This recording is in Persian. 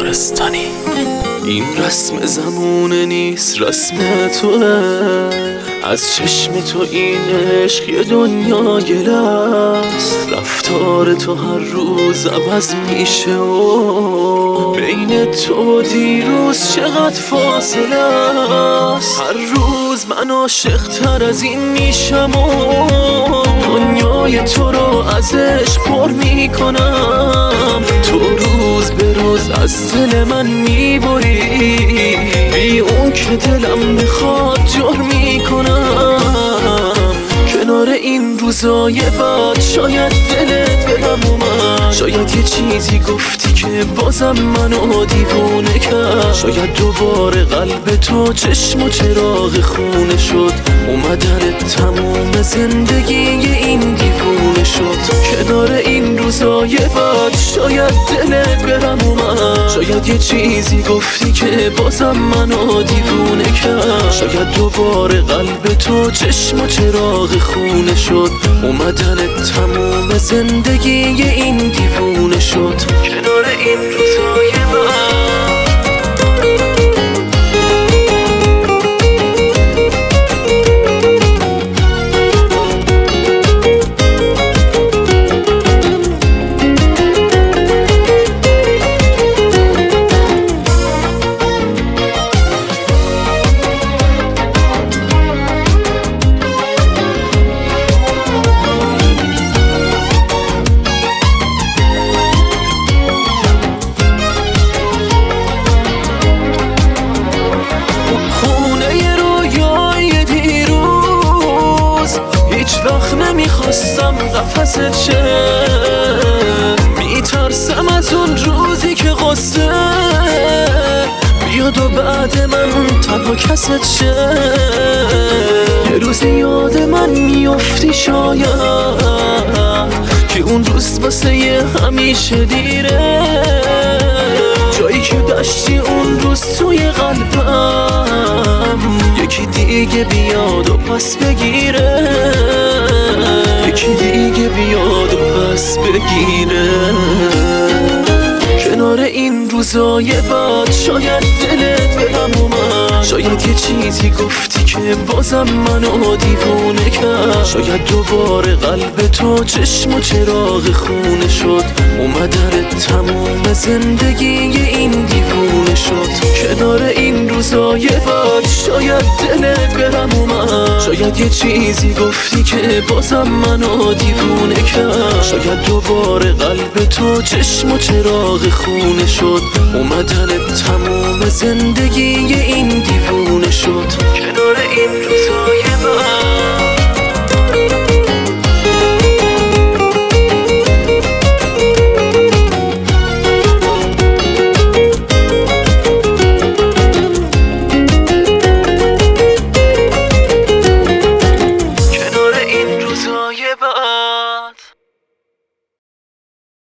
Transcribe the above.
تارستانی. این رسم زمونه نیست، رسم توه. از چشم تو این عشق یه دنیا گل است. رفتار تو هر روز عوض میشه و بین تو دیروز چقدر فاصله است. هر روز من عاشق تر از این میشم و دنیای تو رو ازش پر میکنم. تو روز به روز از دل من میبری، بی اون که دلم میخواد جور میکنم. کنار این روزای بعد شاید دلت برم اومد، شاید یه چیزی گفتی که بازم منو دیوونه کرد. شاید دوباره قلب تو چشم و چراغ خونه شد، اومدن تموم زندگی این دیوونه شد. کنار این روزای بعد شاید دلت برم اومد، شاید یه چیزی گفتی که بازم منو دیوونه کرد. شاید دوباره قلب تو چشم و چراغ خونه شد، اومدن تموم زندگی این دیوونه شد. کنار این روزای بعد نمیخواستم قفست شه، میترسم از اون روزی که قصه بیاد و بعد من تنها کست شه. یه روزی یاد من میافتی شاید که اون روز واسه همیشه دیره. جایی که داشتی اون روز توی قلبم یکی دیگه بیاد و پس بگیره، یکی دیگه بیاد و پس بگیره. کنار این روزای بعد شاید دلت برم اومد، شاید یه چیزی گفتی که بازم منو دیوونه کرد. شاید دوباره قلب تو چشم و چراغ خونه شد، اومدن تموم زندگی این دیوونه شد. کنار این روزای بعد شاید دلت برم اومد، شاید یه چیزی گفتی که بازم منو دیوونه کرد. شاید دوباره قلب تو چشم و چراغ خونه شد، اومدن تموم زندگی این دیوونه شد.